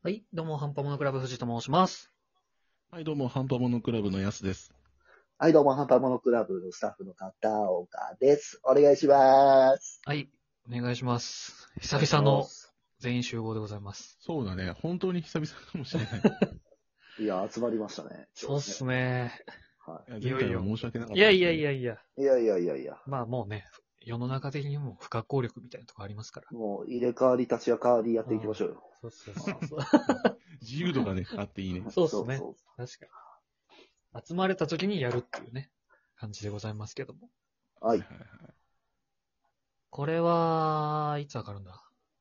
はい、どうも、ハンパモノクラブ藤と申します。 はい、どうも、ハンパモノクラブのやすです。 はい、どうも、ハンパモノクラブのスタッフの片岡です。お願いします。 はい、お願いします。久お願いし 々のます全員集合でございます。 そうだね、本当に久々かもしれない。 いや、集まりましたね。 そうっすね。 はいや前回は申し訳なかったいやいやいや。 やいや。 い。いやいやいやいや。 まあもうね、世の中的にも不可抗力みたいなとこありますから。 もう、入れ替わり立ち替わりやっていきましょうよ。 そうそうそうそう。 自由度がね、あっていいね。 そうっすね。 そう確かに。集まれた時にやるっていうね、感じでございますけども。 はい。 はい。 これは、いつ上がるんだ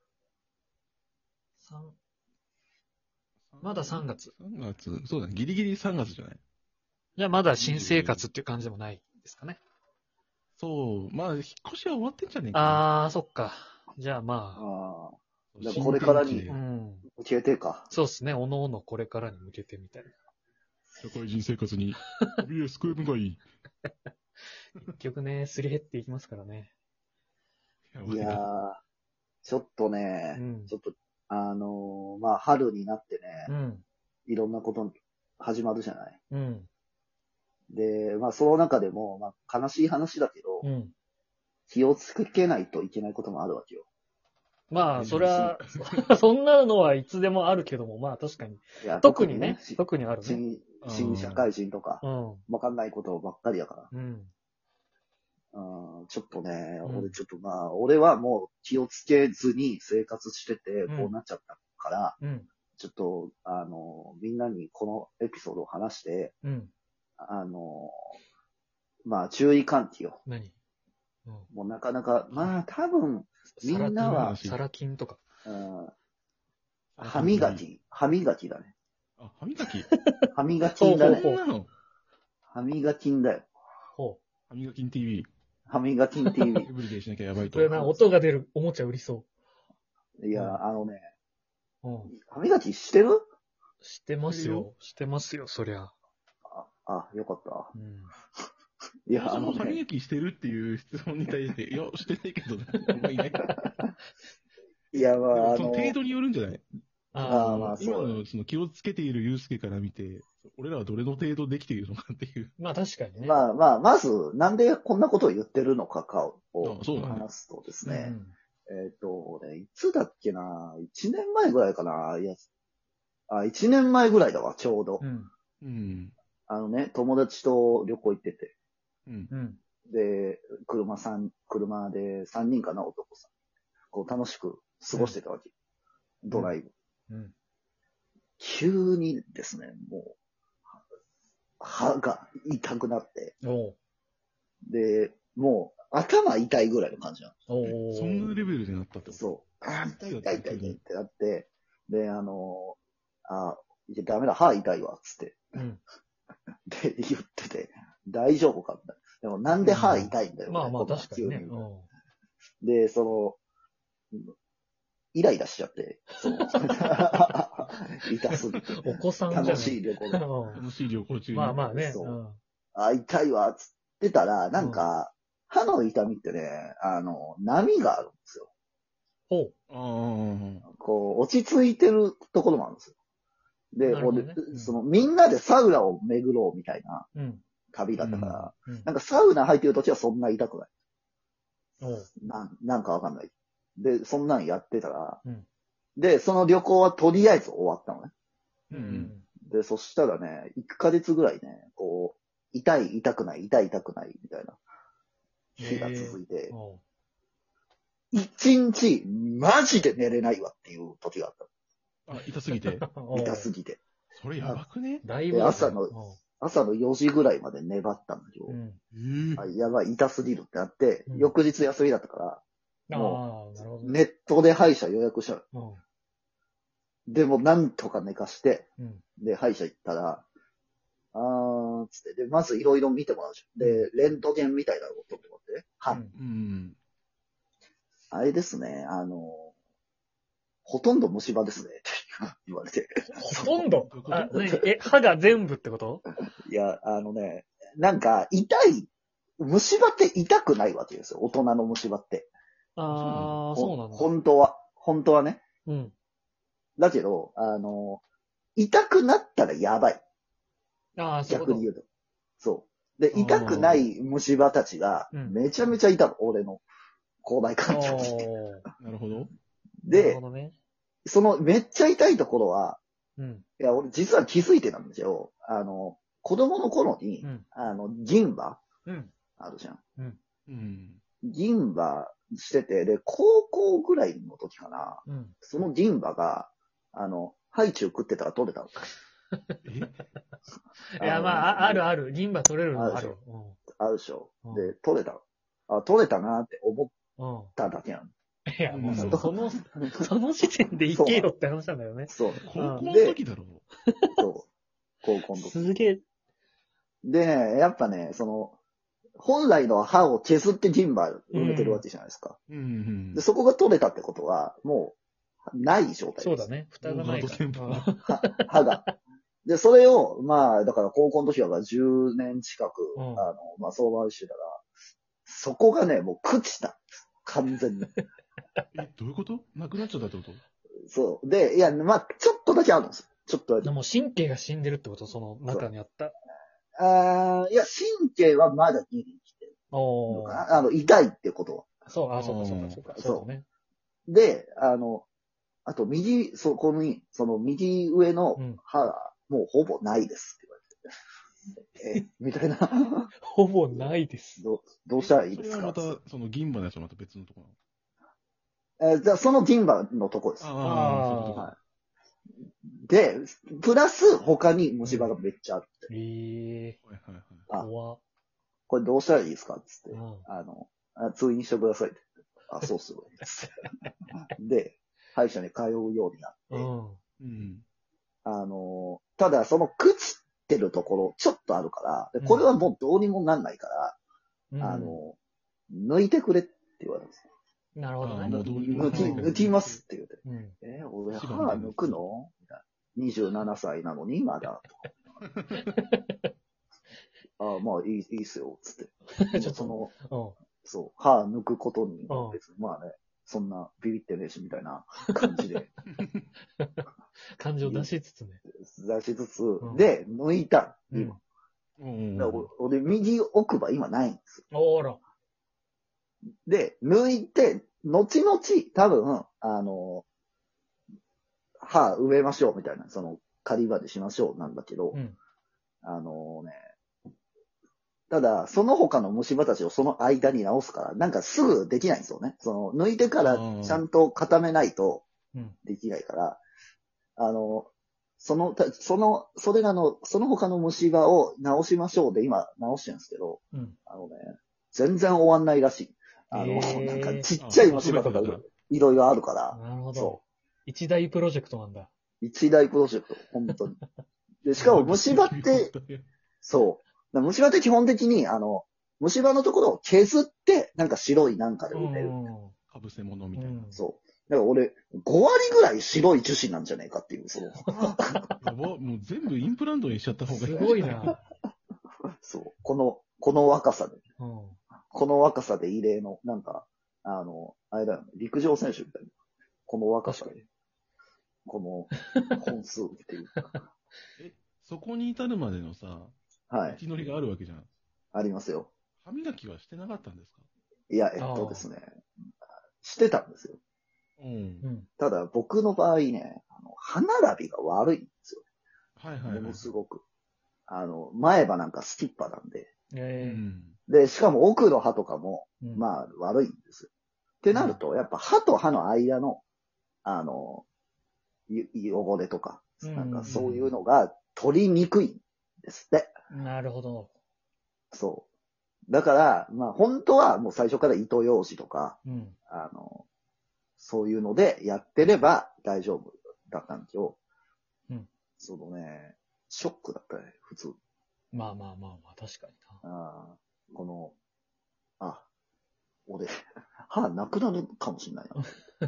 まだ3月。 3月、そうだね、ギリギリ3月じゃない。 じゃあまだ新生活っていう感じでもないですかね。 そう、まあ、引っ越しは終わってんじゃねえかな。 そっか。じゃあまあ、 ああ。 新じゃあこれからに天地でうん。 受けてか。 そうですね。おのおのこれからに向けてみたいな。 社会人生活に、怯え救えむがいい。 結局ね、すり減っていきますからね。 いやー、ちょっとうね、 ん。 ちょっと、まあ、春になってね、 うん。 いろんなこと始まるじゃない。 うん。 で、まあ、その中でも、まあ、悲しい話だけど、 うん。 気をつけないといけないこともあるわけよ。 まあ、それは、そんなのはいつでもあるけども、まあ確かに。 いや特にね、 し特にあるね。 新社会人とか、 うん。 わかんないことばっかりやかうん。 ら。ちょっとね、 うん俺ちょっとまあ、俺はもう気をつけずに生活してて、 うんこうなっちゃったから、 うん。 ちょっと、みんなにこのエピソードを話して、 うん。 まあ、注意喚起を。 何うん。 もうなかなか、まあ、多分、みんなは、 サラ金とか。 歯磨きだね。 あ、歯磨き歯磨きだね。 そんなの歯磨きだよ。 ほ歯磨き TV。 歯磨き TV エ。ブリデイしなきゃやばいと。 これな、音が出るおもちゃ売りそいや、 うん。 歯磨きしてる？ してますよ。してますよ、そりゃ。 よかった。 うん。 いや、 そも歯磨きしてるっていう質問に対して、いや、してないけどな、お前いない。 いや、まあ、 その程度によるんじゃない？ まあ今そうのその気をつけているユうスケから見て、俺らはどれの程度できているのかっていう。 まあ確かにね。 まず、なんでこんなことを言ってるのかをそうだね話すとですね、 うん。 いつだっけな、1年前ぐらいかな、1年前ぐらいだわ、ちょうど。 うん。 うん。 友達と旅行行ってて、 うん。 うん。 で、車で3人かな、男さん。こう楽しく過ごしてたわけ。ドライブ。 うん。 急にですね、もう、歯が痛くなって、 おう。 で、もう頭痛いぐらいの感じなおう。 そんなレベルでなったっての。 こと？ そう。痛い痛いってなって、で、いやダメだ、歯痛いわ、つって。 うん。 で、言ってて、大丈夫かって。でもなんで歯痛いんだよ、 まあまあこんな確かにね。 急で、イライラしちゃって、痛すぎて。 お子さんじゃない。 楽しい旅行で。 楽しい旅行中に。 まあまあね。 そう痛いわ、つってたら、なんか、歯の痛みってね、波があるんですよ。 ほう。 あこう、落ち着いてるところもあるんですよ。で、 なるほどねみんなでサウナを巡ろうみたいなうん。 旅だったから、 うん。 なんかサウナ入ってる途中はそんな痛くない。 おう。 なんかわかんない。で、そんなんやってたら、 うんで、その旅行はとりあえず終わったのね。 うん。 で、そしたらね、1ヶ月ぐらいね、こう、痛い、痛くない、痛い、痛くない、みたいな日が続いて、 おう。 一日、マジで寝れないわっていう時があっあ。痛すぎて。 た。痛すぎて。 それやばくね？ だいぶだね。 朝の4時ぐらいまで粘ったんだけど、 うん。 やばい、痛すぎるってなって、 うん翌日休みだったから、 ああ、なるほどね。 ネットで歯医者予約したの。 うん。 でも、なんとか寝かして、 うん。 で、歯医者行ったら、つって、で、まずいろいろ見てもらうじゃん。で、レントゲンみたいなのを撮ってもらってね。歯。 うん。 あれですね、ほとんど虫歯ですね、って言われて。 ほとんど歯が全部ってこと？ いや、なんか、虫歯って痛くないわけですよ、大人の虫歯って。 ああ、そうなんだ。 本当はね。 うん。 だけど、痛くなったらやばい。 ああ、そういうこと逆に言うと。そう。で、痛くない虫歯たちが、めちゃめちゃいたの、俺の口内環境に。 なるほど。 なるでほ、どね。 そのめっちゃ痛いところは、 うん。 いや、俺実は気づいてたんですよ。子供の頃にう、ん。 銀歯うん。 あるじゃん。 うん。 銀歯してて、で、高校ぐらいの時かな。 うん。 その銀歯が、ハイチュウ食ってたら取れたの。 いや、まあ、あるある。銀歯取れるのあるよ。 あるでしょうん。 で、取れた。あ、取れたなって思っうん。うん。 ただけなの。 いや、もううんその時点で行けよって話なんだよね。 そう。 高校の時だろ。 そう。高校の時。 すげえ。 でね、やっぱね、本来の歯を削って銀歯埋めてるわけじゃないですか。 うん。 で、そこが取れたってことは、もう、ない状態です。 そうだね。蓋がないから。 もう歯が。で、それを、まあ、だから高校の時だから10年近く、 うんまあ、相場してたら、そこがね、もう朽ちた。完全に。 どういうことなくなっちゃったってことそう。で、いや、まあ、ちょっとだけあるんですよ。ちょっとだけ。 でも神経が死んでるってことその中にあった。 いや、神経はまだギリ生きてるのおかー。 な。痛いってことは。 そう、あ、そうか、そうか、そうか。 そうそうだね。 で、あとそこに、その右上の歯が、もうほぼないですって言われて。みたいな。 ほぼないです。 どうしたらいいですかそれはまた、その銀歯のやつはまた別のところじゃあ、その銀歯のとこです。 ああ、 はい。で、プラス他に虫歯がめっちゃあって。 ええはいはいはい。 あ、 怖っ。 これどうしたらいいですかっつって。 うん通院してくださいって。あ、そうっすよ。で、歯医者に通うようになって。 うん。 ただ、その朽ちてるところ、ちょっとあるから、でこれはもうどうにもなんないから、抜いてくれって言われるんです。 なるほどね。 もうどうにも抜きますって言うて。 うん。 俺歯抜くのみたいな。27歳なのにまだ。あまあいいっすよ、つって。 ちょっとそう、歯抜くことにうん、 別に、まあね、そんなビビってねえし、みたいな感じで。 感情出しつつね。 出しつつ、 うんで、抜いた、今。だから俺、右奥歯今ないんですよ。 おーら。 で、抜いて、後々、多分、歯植えましょう、みたいな、仮歯でしましょう、なんだけど、 うん。 ただ、その他の虫歯たちをその間に直すから、なんかすぐできないんですよね。抜いてからちゃんと固めないとできないから、その他の虫歯を直しましょうで今直してるんですけど、全然終わんないらしい。なんかちっちゃい虫歯とかいろいろあるから。 なるほど。 そ一大プロジェクトなんだ。 一大プロジェクト、本当に。で、しかも虫歯って、そう。虫歯って基本的に、虫歯のところを削って、なんか白いなんかで埋める。 かぶせ物みたいな。 そう。だから俺、5割ぐらい白い樹脂なんじゃねえかっていう、 やば、もう全部インプラントにしちゃった方がいい。 すごいな。 そう。この若さで。 うん。 この若さで異例の、なんか、あれだよね、陸上選手みたいな。この若さで。この本数っていう。 そこに至るまでのさ、 はい。 道のりがあるわけじゃん。 ありますよ。 歯磨きはしてなかったんですか？ いや、ですね。してたんですよ。ただ、僕の場合ね、歯並びが悪いんですよ。 はいはいはい。 ものすごく。前歯なんかスキッパなんで。 うんで、しかも奥の歯とかも、まあ、悪いんですよ。ってなると、やっぱ歯と歯の間の、汚れとか、なんかそういうのが取りにくいんですって。 なるほど。 そう。だから、まあ本当はもう最初から糸ようじとか、そういうのでやってれば大丈夫だったんですよ。そのね、ショックだったね、普通。 まあ、確かにな。俺、歯なくなるかもしれないな。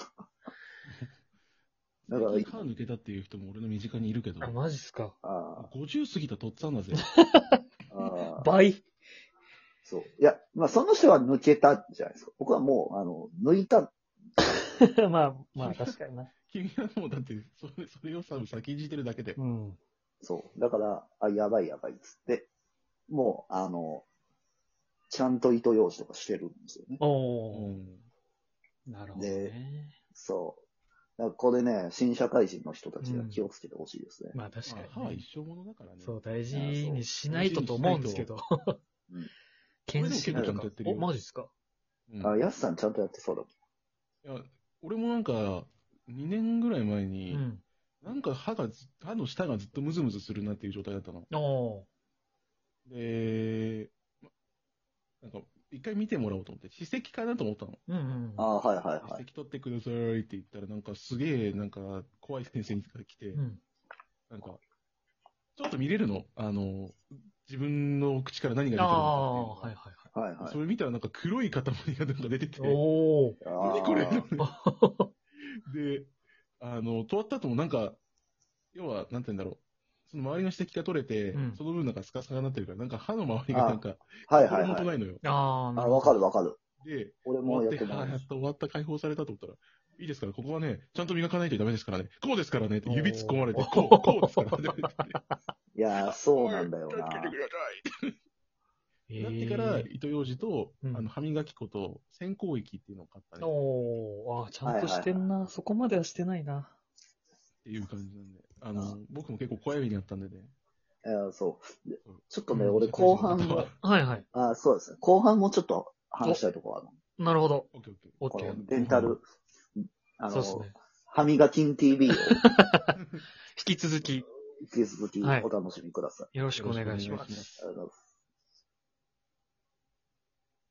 だから、歯抜けたっていう人も俺の身近にいるけど。 あ、マジっすか。 50過ぎたとっつぁんだぜ。 倍。 そう。いや、まあその人は抜けたじゃないですか。僕はもう、抜いた。 まあ、確かにな。 君はもうだって、それをさ、先んじてるだけで。 うん。 そう。だから、やばいやばいっつって、もう、ちゃんと糸用紙とかしてるんですよね。 おー。なるほどね。 そう。だからこれね、新社会人の人たちが気をつけてほしいですね。 まあ確かに、ね。 歯は一生ものだからね。 そう、大事にしないと思うんですけど。 うん。 検診とかちゃんとやってるよ。 マジっすか？ やすさんちゃんとやってそうだもん。いや、俺もなんか、2年ぐらい前に、なんか歯の下がずっとムズムズするなっていう状態だったの。で、なんか、一回見てもらおうと思って、歯石かなと思ったの。 はいはいはい。 歯石取ってくださいって言ったら、なんかすげえ、なんか怖い先生が来て、なんか、ちょっと見れるの。自分の口から何が出てるのかっていうのが。はいはい。それ見たらなんか黒い塊がなんか出てて、何これで、終わった後もなんか、要は、なんて言うんだろう。その周りの指摘が取れて、その分なんかスカスカになってるから、なんか歯の周りがなんか、心もとないのよ。 わかるわかる。 で、 俺もやってない。やっと終わった、解放されたと思ったら、いいですから、ここはね、ちゃんと磨かないとダメですからね、こうですからね、って指突っ込まれて、こうですからね。 いやー、そうなんだよな。 助けてください。なってから、糸ようじと、歯磨き粉と、洗香液っていうのを買ったね。 ちゃんとしてんな。そこまではしてないな。 っていう感じなんで。僕も結構小指にあったんでね。 そう。ちょっとね、俺後半も、 はいはい。 そうですね。後半もちょっと話したいところある。 なるほど。 このデンタル、 そうですね。 歯磨きん TV を引き続きお楽しみください。 よろしくお願いします。